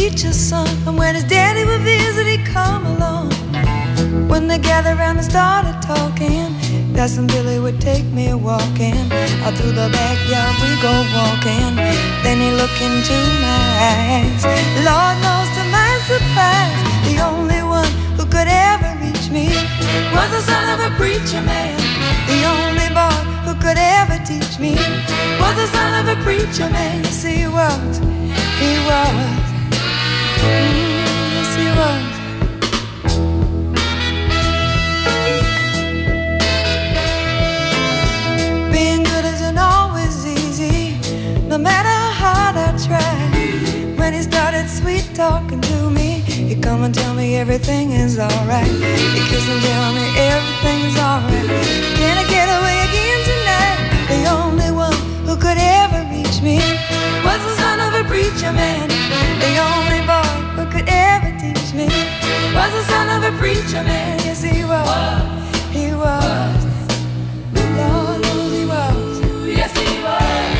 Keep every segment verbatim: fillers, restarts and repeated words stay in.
preacher's son, and when his daddy would visit, he'd come along. When they gathered around and started talking, Cousin Billy would take me walking. Out through the backyard we go walking. Then he looked into my eyes. Lord knows to my surprise, the only one who could ever reach me was the son of a preacher man. The only boy who could ever teach me was the son of a preacher man. Yes, he was, he was, mm, yes, he was. Being good isn't always easy, no matter how hard I try. When he started sweet talking to me, he'd come and tell me everything is alright. He'd kiss and tell me everything is alright. Can I get away again tonight? The only one who could ever reach me was the son of a preacher man. The only boy who could ever teach me was the son of a preacher man. Yes, he was, he was. Lord knows he was. Yes, he was.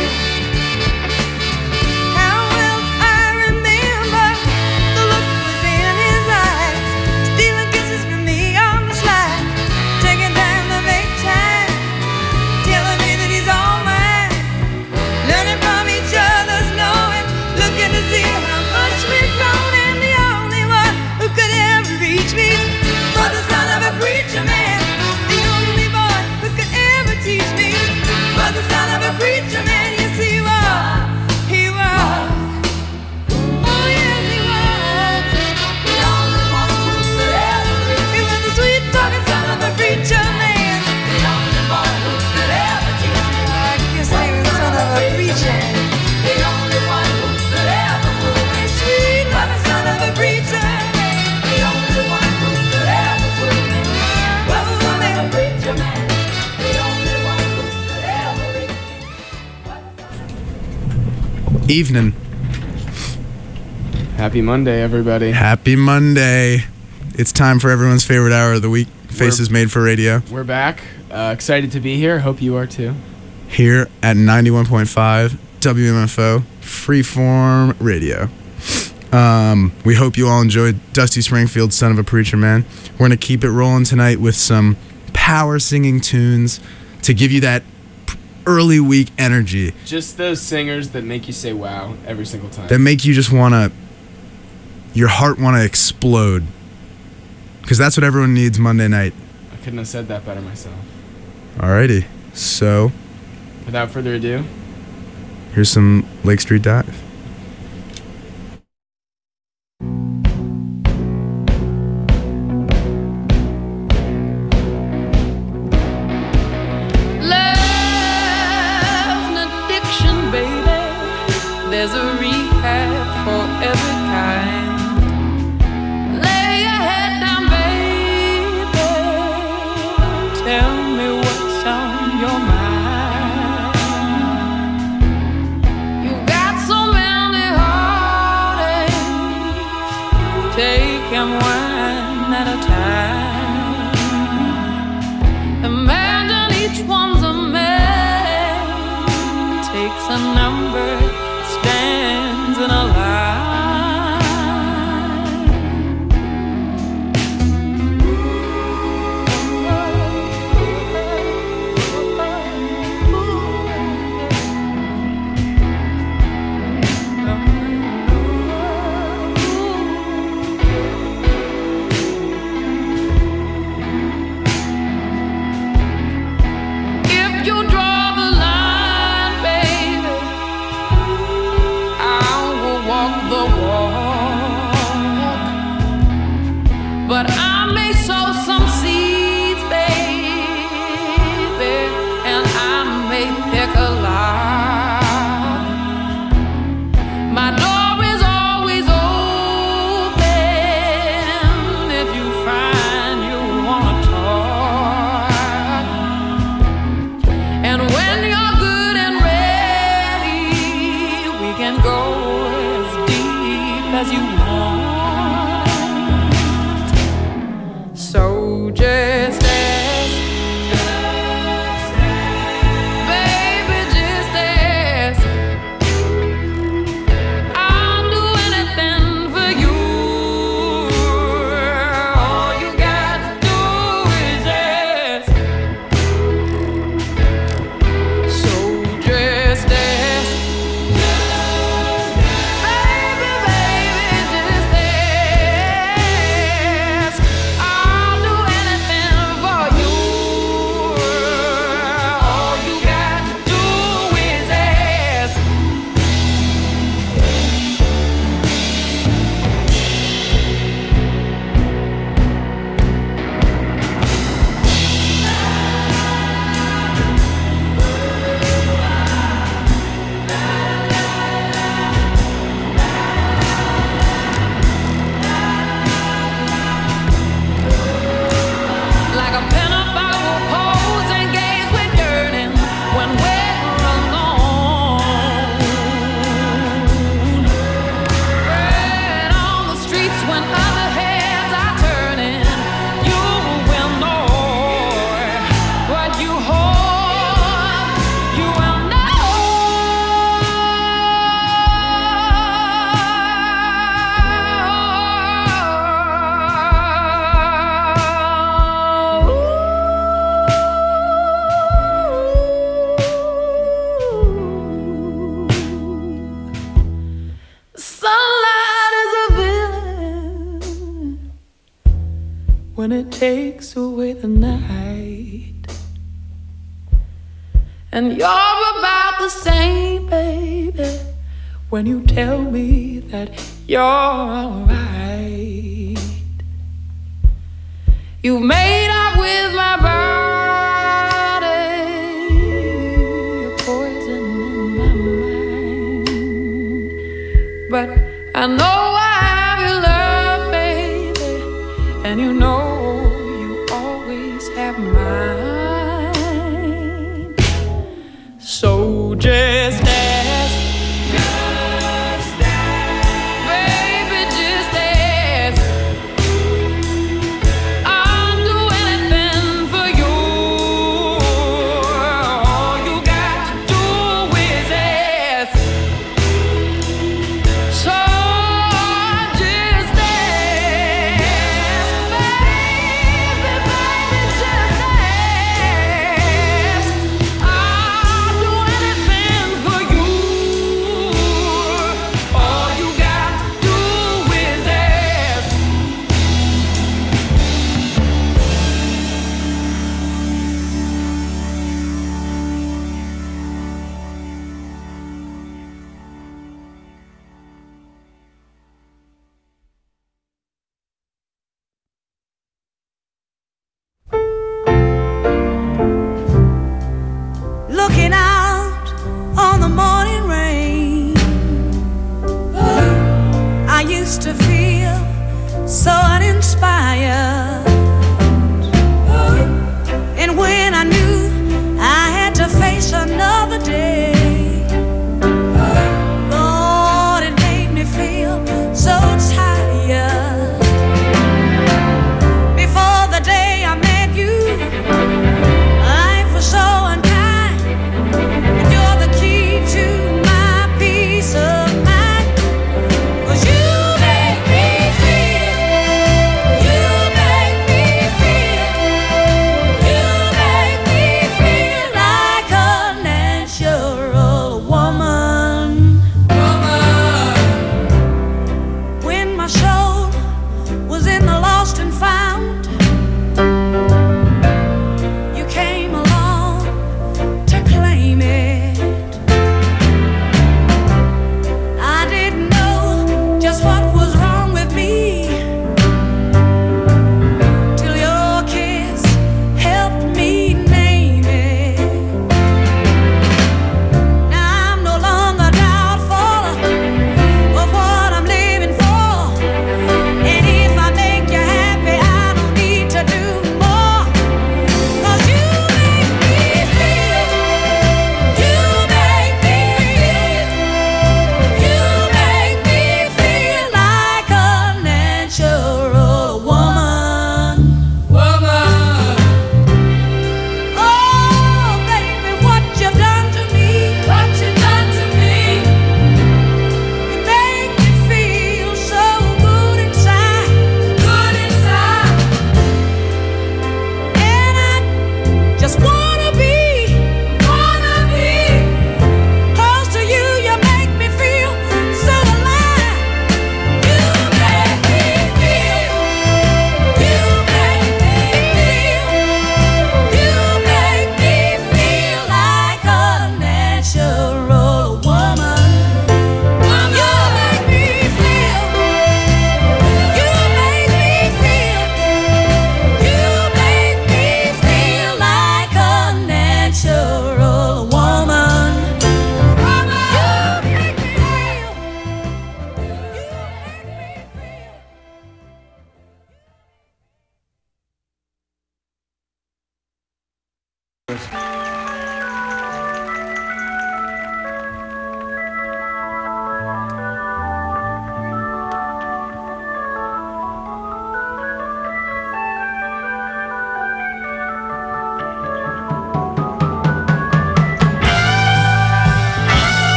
How will I remember the look was in his eyes, stealing kisses from me on the slide, taking time to make time, telling me that he's all mine, learning from each other's knowing, looking to see how much we've grown. And the only one who could ever reach me was the son of a preacher man. The only boy who could ever teach me was the son of a preacher man. Yes, he was, he was. Oh, yes, he was. The only one who could ever reach me. He was the sweet talking son of a preacher man. The only boy who could ever teach me. I guess he was the son of a preacher. The only one who could ever fool me. Sweet was the son of a preacher man. The only one who could ever fool me was the son of a preacher man. The only one who could ever reach me was the son of a Evening. Happy Monday, everybody. Happy Monday. It's time for everyone's favorite hour of the week, Faces Made for Radio, We're back. Uh, excited to be here. Hope you are too. here at ninety-one point five W M F O Freeform Radio. Um, we hope you all enjoyed Dusty Springfield's Son of a Preacher Man. We're going to keep it rolling tonight with some power singing tunes to give you that early week energy Just those singers that make you say wow every single time. that make you just want to, your heart want to explode. Because that's what everyone needs Monday night. I couldn't have said that better myself. Alrighty, so Without further ado, here's some Lake Street Dive. Love's an addiction, baby. There's a rehab for every kind. Lay your head down, baby. Tell me what's on your mind. You've got so many heartaches. Take 'em one at a time. Imagine each one's a man, takes a number, stands in a line. If you draw the line, baby, I will walk the walk. But I may sow some seeds, baby, and I may pick a lock. My door is always open if you find you wanna talk. And when you're good and ready, we can go as deep as you want. So just ask, baby, just ask. I'll do anything when it takes away the night. And you're about the same, baby, when you tell me that you're alright. You've made up with my body, you're poison in my mind. But I know I have your love, baby, and you know you always have mine. So just ask, just ask, baby, just ask. I'll do anything for you. All you got to do is ask. So just ask, baby, baby, just ask. I'll do anything for you. All you got to do is ask. Looking out on the morning rain, I used to feel so uninspired. And when I knew I had to face another day, Lord, it made me feel so tired. Before the day I met you, life was so unkind. You're the key to my peace of mind. 'Cause you make me feel, you make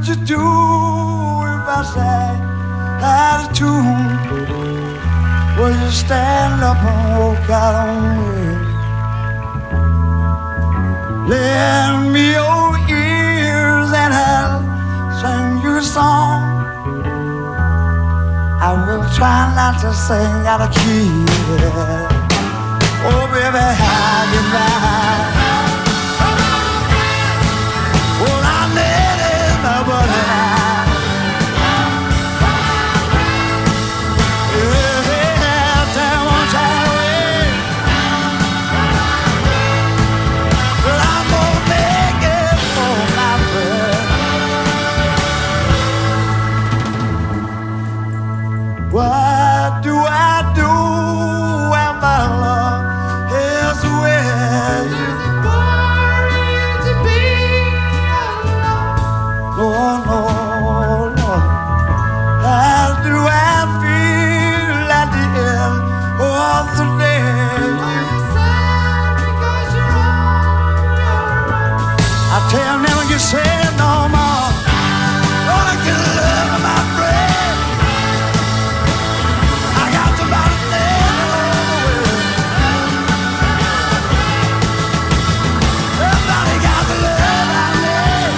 would you do if I sang out of tune? Would you stand up and walk out on me? Lend me your ears and I'll sing you a song. I will try not to sing out of key. Oh, baby, how you ride? Well, I need it, my buddy. Yeah, time on time away. But I'm gonna make it for my friend. What do I do when my love is with you? No, no, no. How do I feel at the end of the day? I tell never get sad no more. Oh, I can love my friend. I got somebody there over. Somebody got the love I need.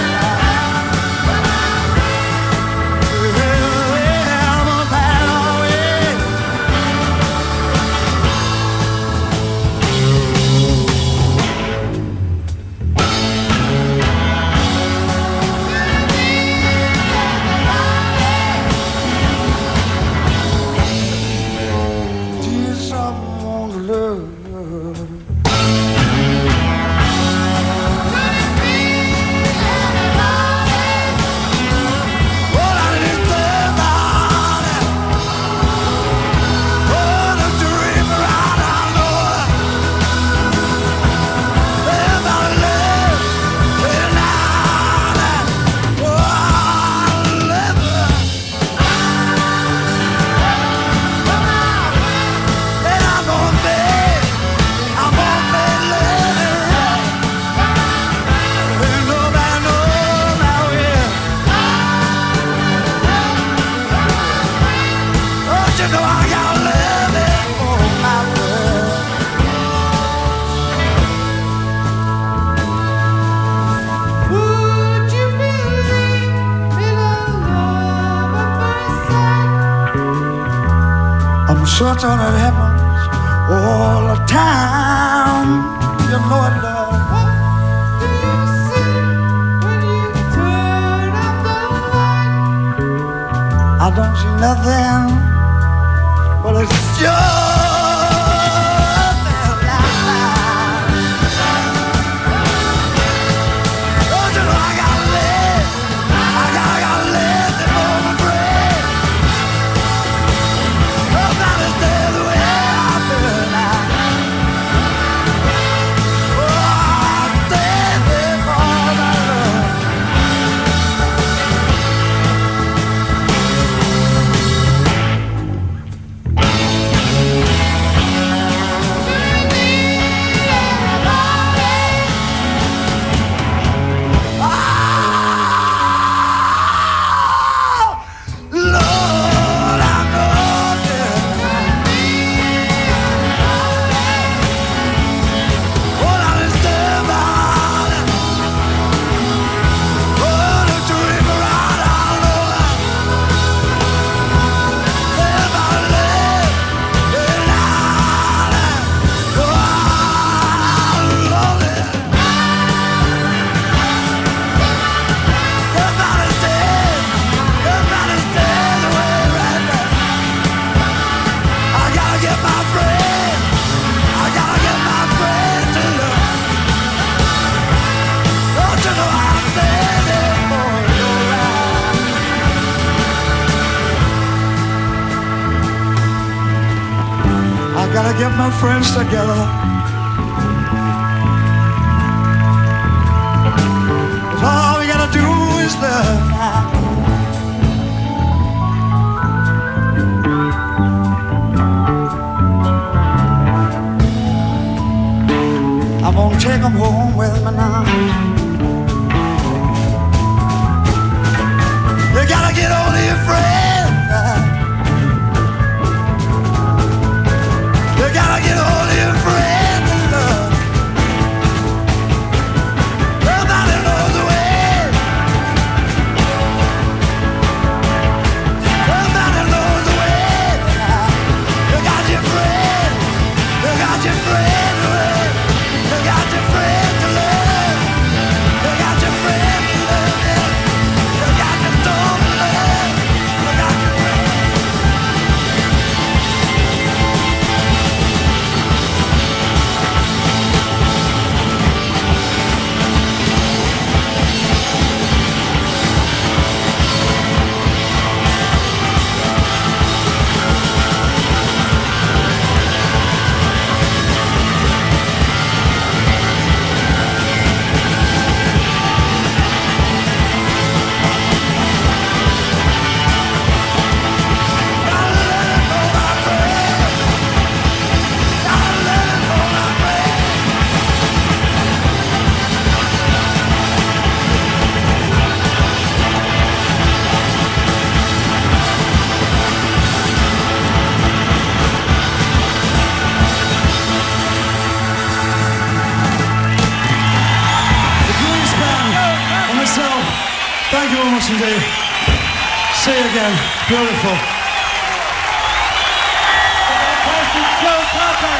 I'm a bad away. Dear someone's love. Well, I didn't think about it. Oh, the dream right I know. About love, and I, oh, I love her. And I'm gonna make, I'm gonna make love right. And nobody knows my way. Don't you know I got love it for my love? Would you believe in a love at first sight? I'm certain it happens all the time. You know it, love. What do you see when you turn up the light? I don't see nothing, but it's just that light. Don't you know I gotta live? I gotta, gotta live for my friend. Nobody stays the way I feel now. Oh, I stand there for my love. Gotta get my friends together. 'Cause all we gotta do is love now. I'm gonna take them home with me now. gotta get hold of your friends. You gotta get hold of your friends and love. Nobody knows the way. Nobody knows the way. You got your friends. You got your friends to love. You got your friends to love. You got your friends to love. You got your storm to love. You got your friends. Thank you very much indeed. See you again. Beautiful. Joe Cocker.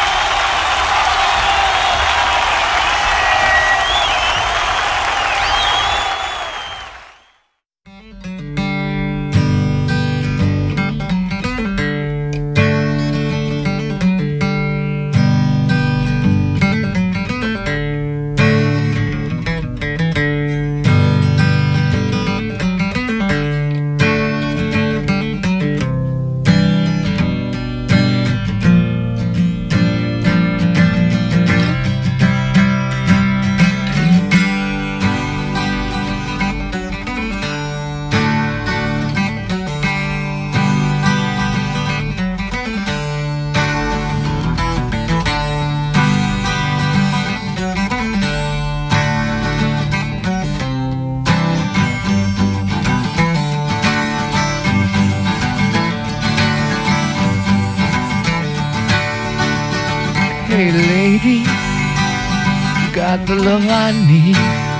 Hey lady, you got the love I need.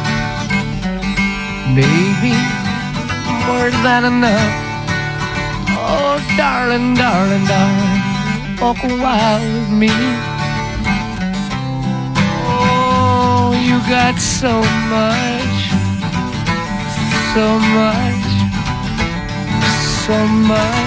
Baby, more than enough. Oh, darling, darling, darling, walk a while with me. Oh, you got so much, so much, so much.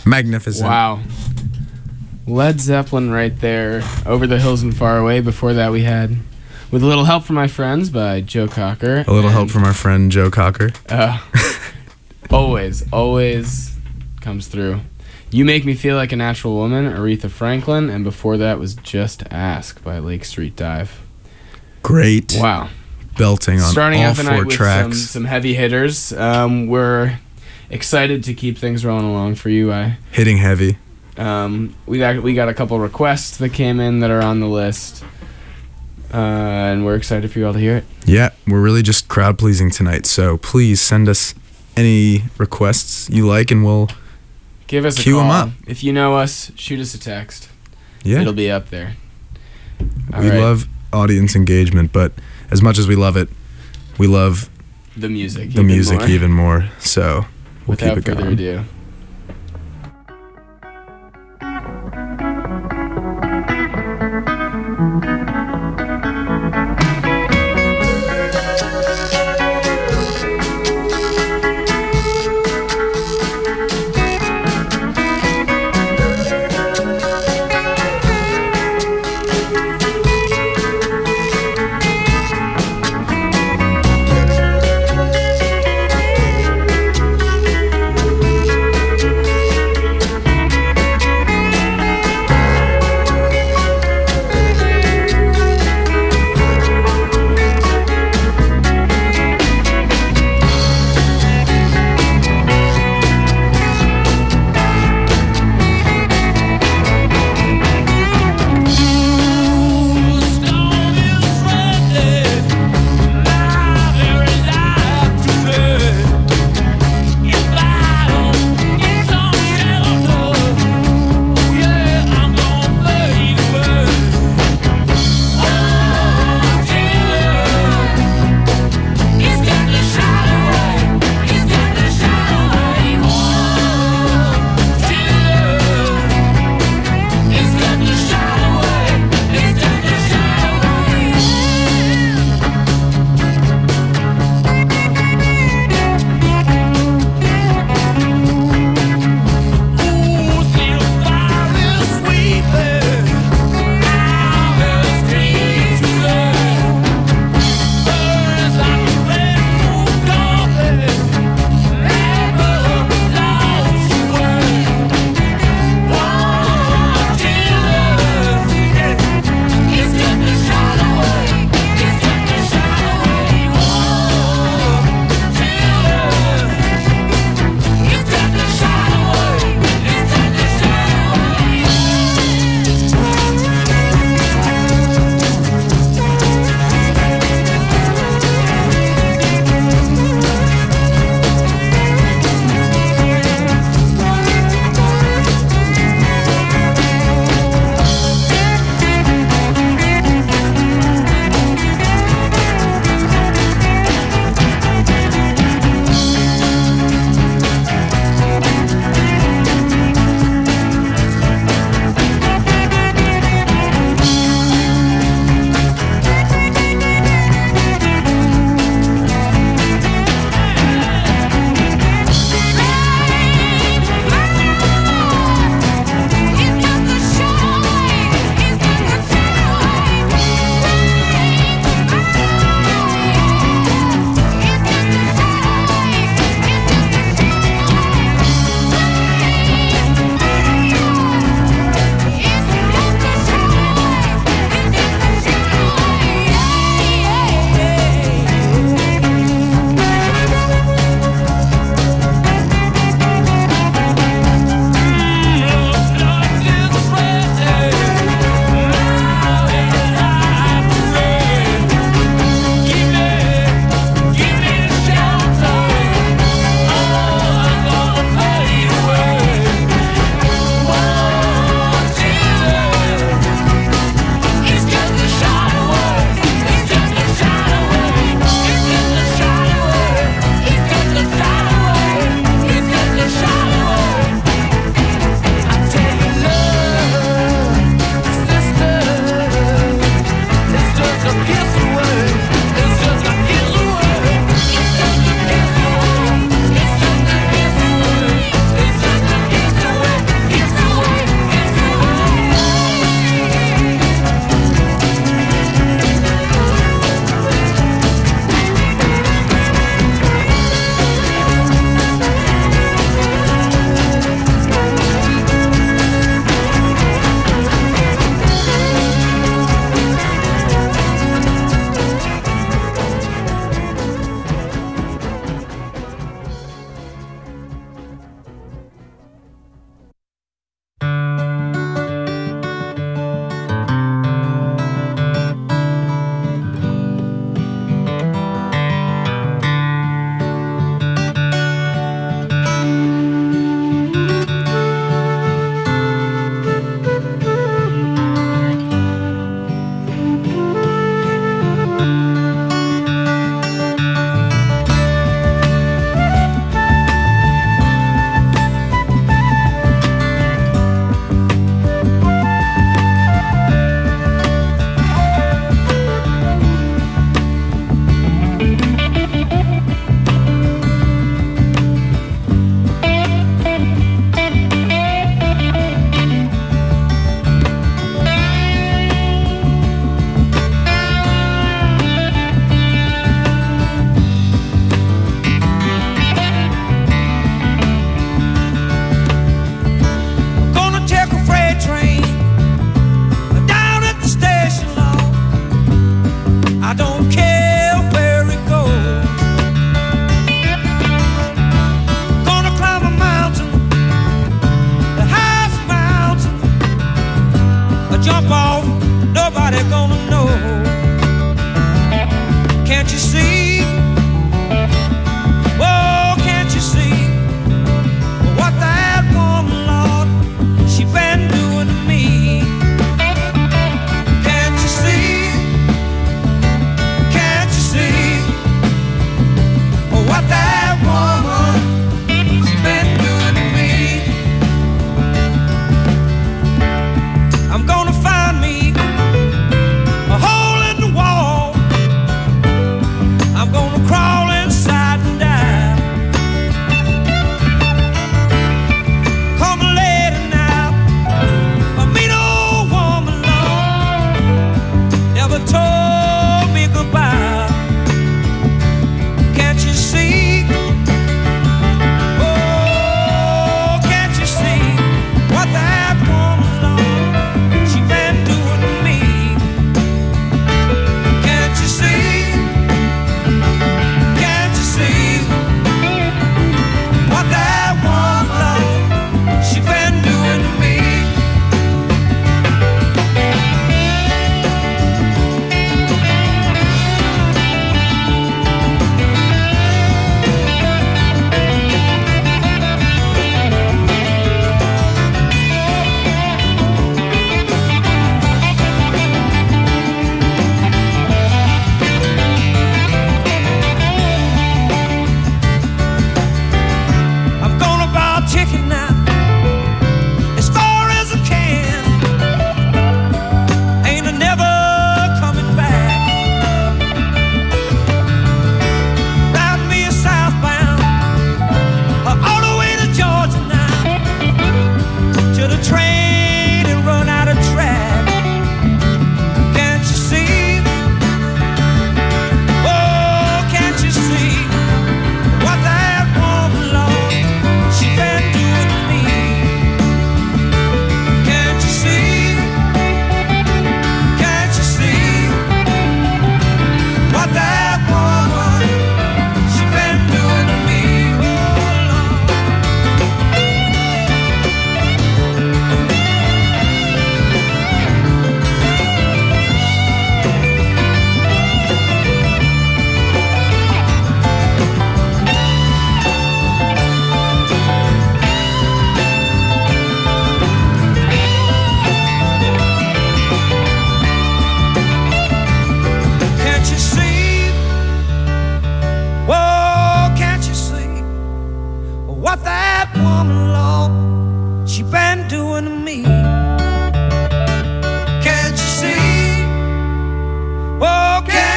Magnificent. Wow. Led Zeppelin right there. Over the Hills and Far Away. Before that we had With a Little Help from My Friends by Joe Cocker. A little help And, from our friend Joe Cocker. Uh, always, always comes through. You Make Me Feel Like a Natural Woman, Aretha Franklin. And before that was Just Ask by Lake Street Dive. Great. Wow. Belting on Starting all out the four night with tracks. some, some heavy hitters. Um, we're excited to keep things rolling along for you. I Hitting heavy. um, we got we got a couple requests that came in that are on the list, uh, and we're excited for you all to hear it. Yeah, we're really just crowd pleasing tonight. So please send us any requests you like, and we'll Give us a Cue 'em call. up. If you know us, shoot us a text. yeah. It'll be up there. All we right. love audience engagement, but as much as we love it, we love the music. the even music more. even more. So we'll Without keep it further going. ado. Thank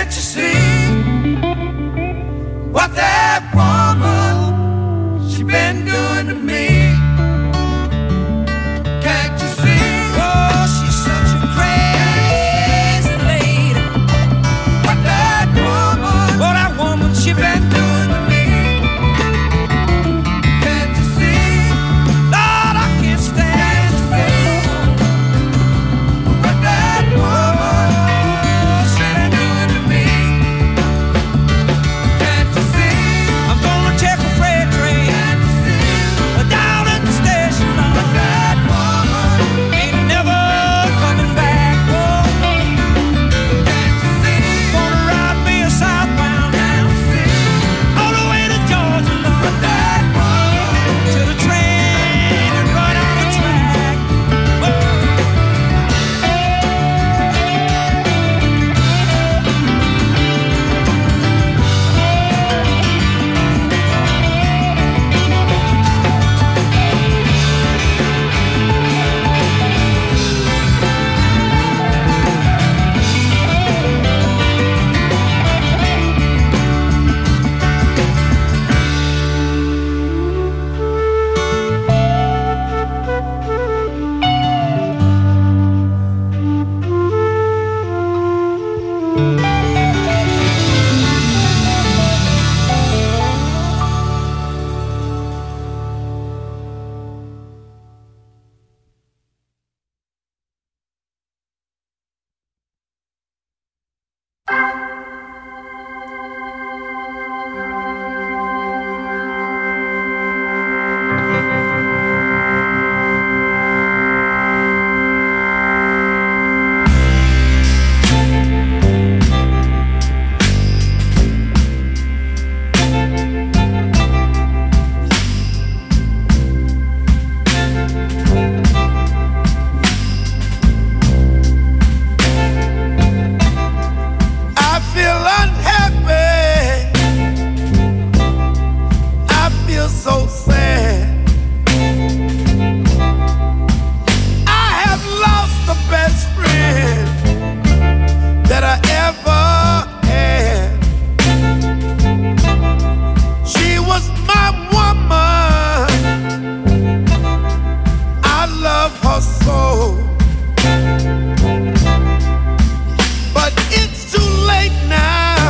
Can't you see what that woman she been doing to me? Can't you see? Oh, she's such a crazy lady. What that woman, what that woman she been doing to me? Can't you see? Lord, I can't stand to see what that woman she been doing to me. Can't you see? I'm gonna check a freight train. Can't you see? Down at the station, Lord. But that woman ain't never coming back. Oh, can't you see? Gonna ride me a southbound. Can't you see? All the way to Georgia, Lord. But that woman till the train and run out the track. I feel unhappy. I feel so sad. I have lost the best friend that I ever had. She was my woman. I love her so. But it's too late now.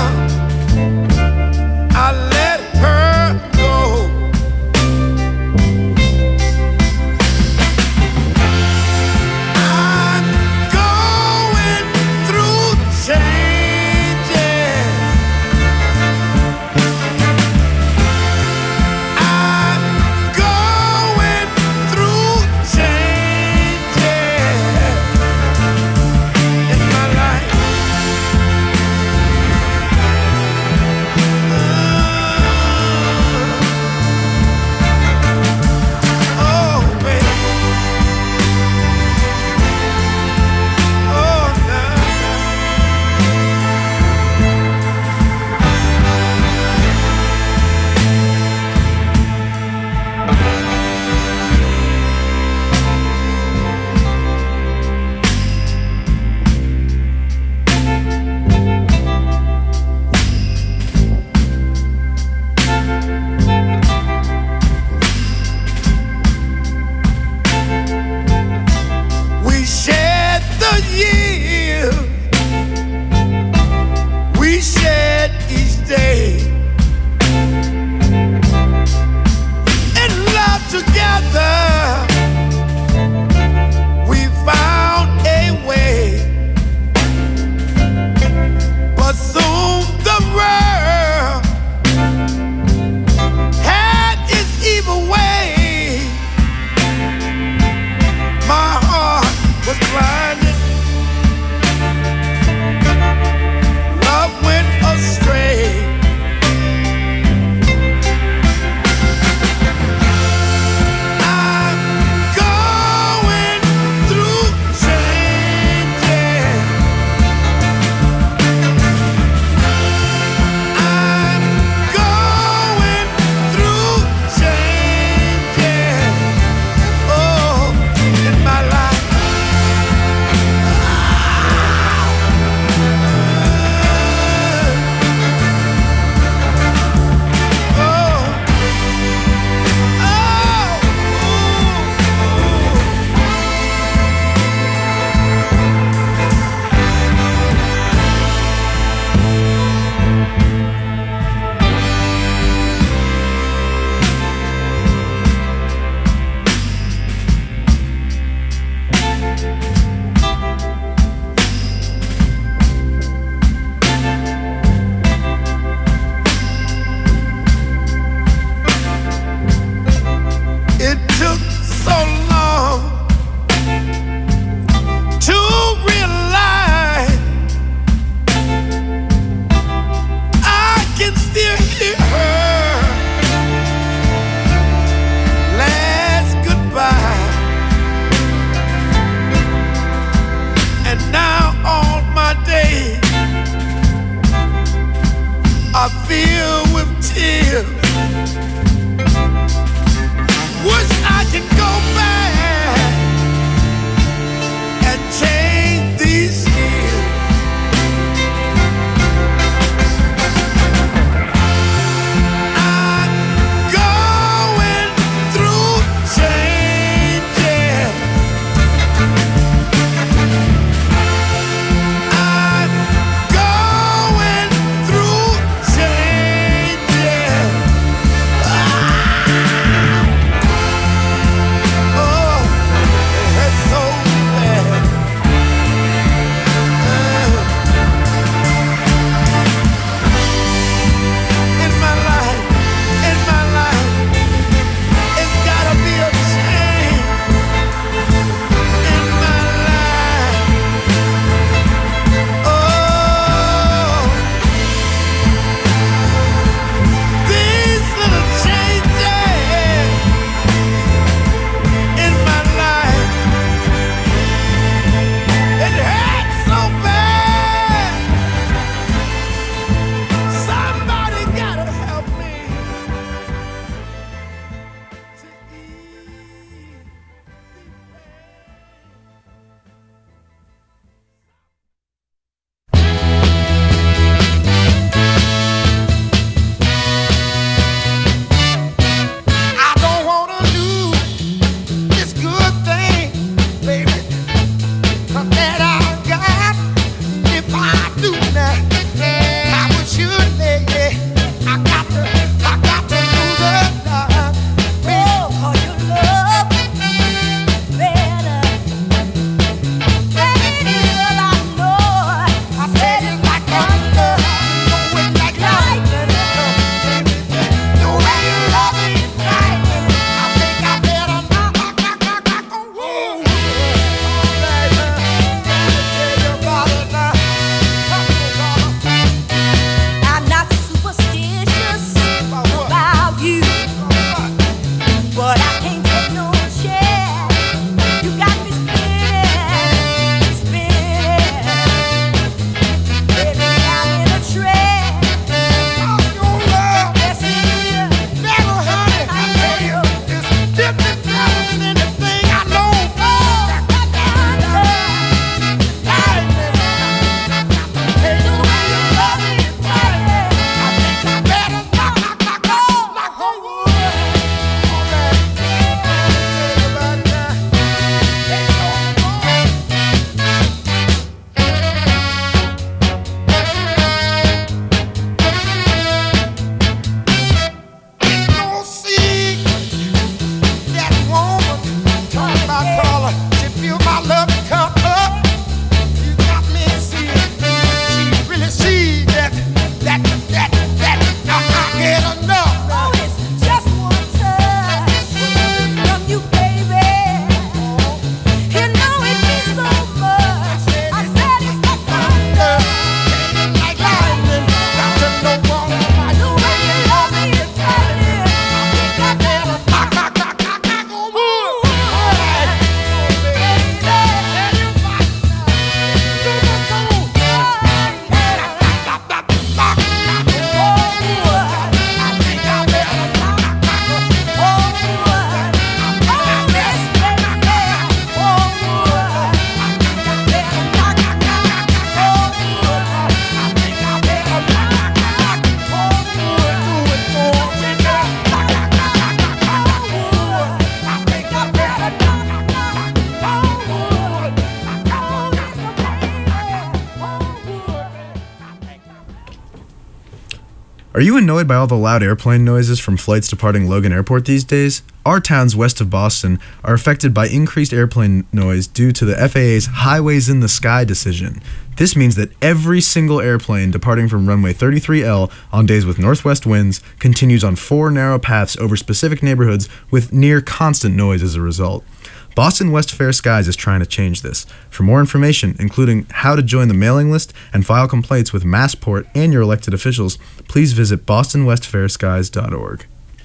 Are you annoyed by all the loud airplane noises from flights departing Logan Airport these days? Our towns west of Boston are affected by increased airplane noise due to the F A A's Highways in the Sky decision. This means that every single airplane departing from runway thirty-three L on days with northwest winds continues on four narrow paths over specific neighborhoods with near constant noise as a result. Boston West Fair Skies is trying to change this. For more information, including how to join the mailing list and file complaints with Massport and your elected officials, please visit boston west fair skies dot org.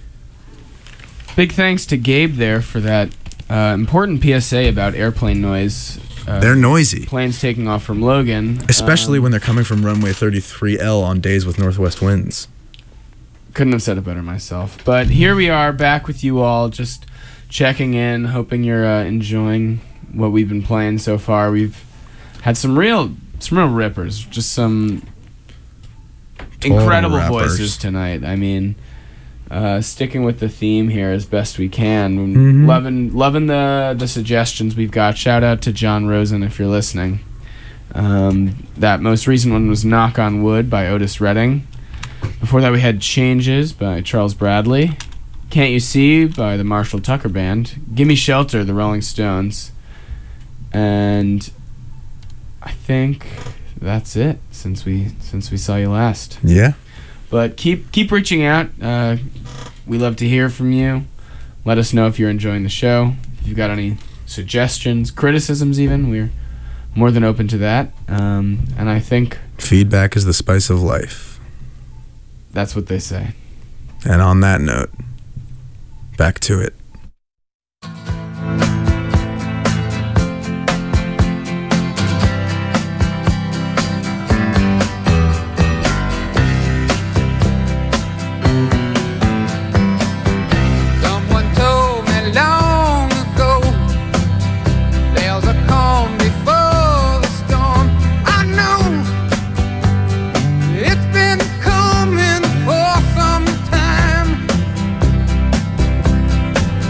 Big thanks to Gabe there for that uh, important P S A about airplane noise. Uh, They're noisy. Planes taking off from Logan. Especially um, when they're coming from runway thirty-three L on days with northwest winds. Couldn't have said it better myself. But here we are back with you all, just checking in, hoping you're uh, enjoying what we've been playing so far. We've had some real, some real rippers, just some Total incredible rappers. voices tonight. I mean, uh, sticking with the theme here as best we can. Mhm. Loving, loving the the suggestions we've got. Shout out to John Rosen if you're listening. Um, that most recent one was "Knock on Wood" by Otis Redding. Before that, we had "Changes" by Charles Bradley. "Can't You See" by the Marshall Tucker Band. "Gimme Shelter," the Rolling Stones. And I think that's it since we since we saw you last. Yeah. But keep keep reaching out. Uh, we love to hear from you. Let us know if you're enjoying the show. If you've got any suggestions, criticisms even, we're more than open to that. Um, and I think Feedback is the spice of life. that's what they say. And on that note, back to it. Someone told me long ago there's a calm before the storm. I know it's been coming for some time.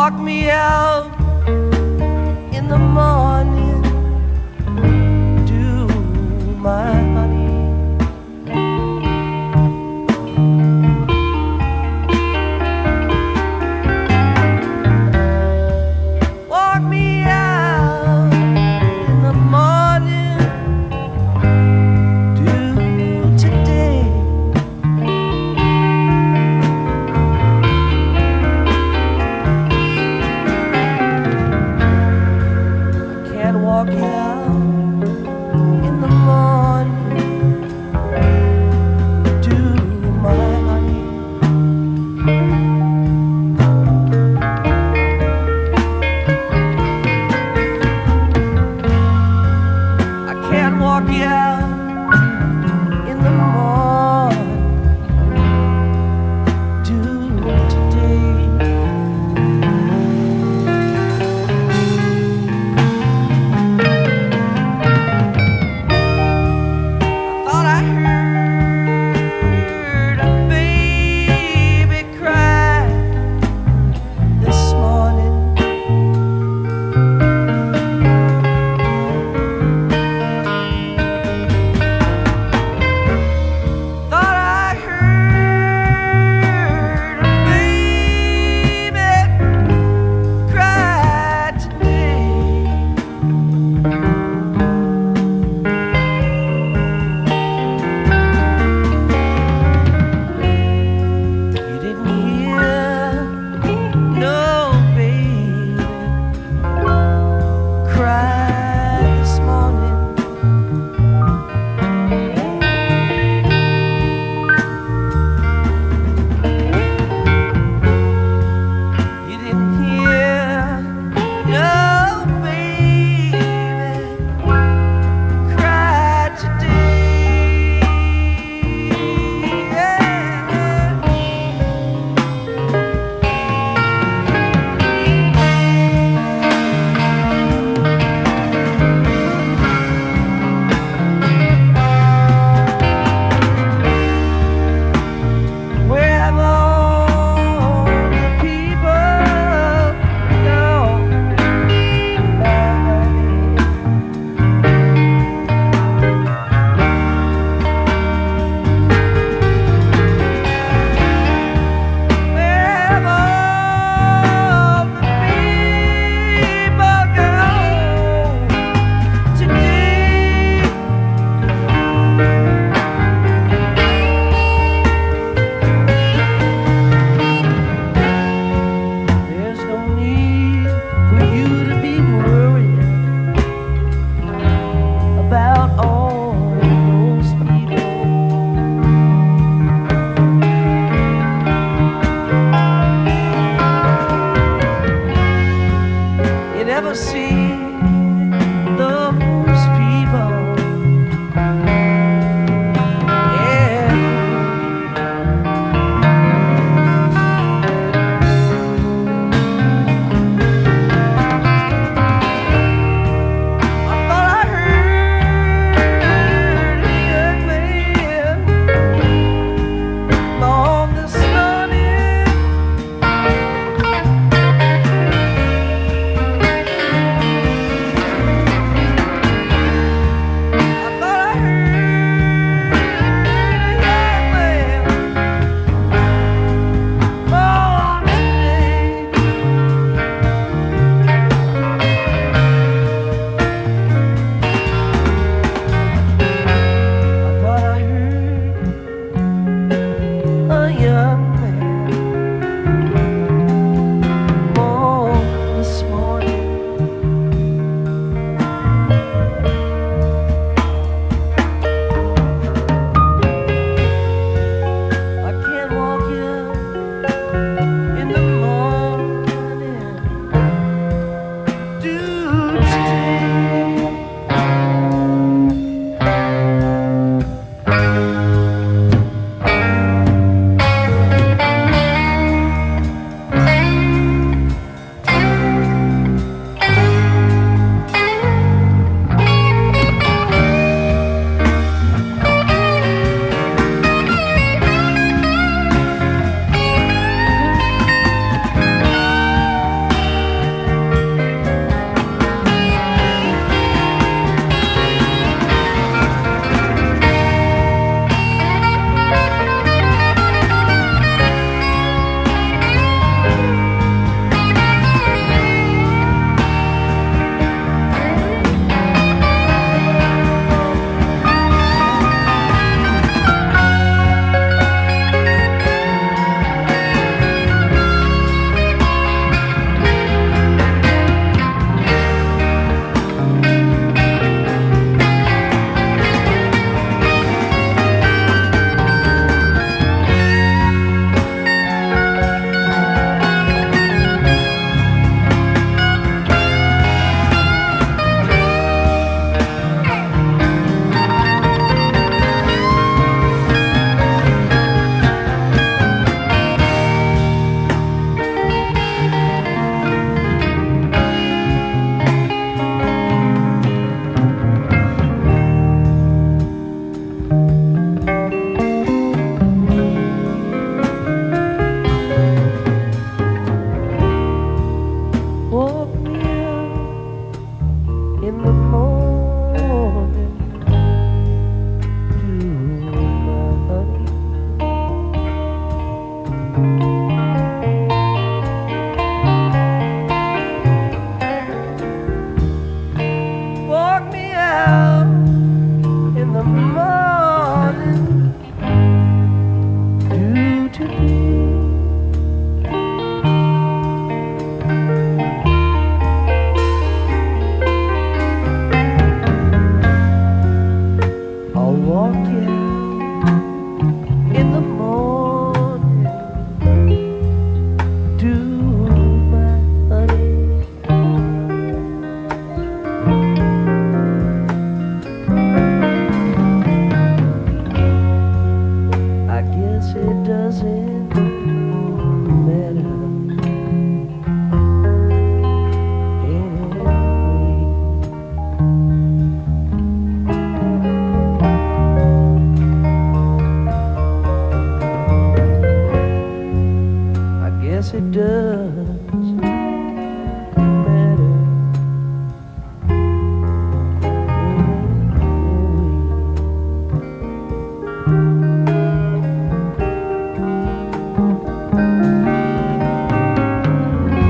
walk me out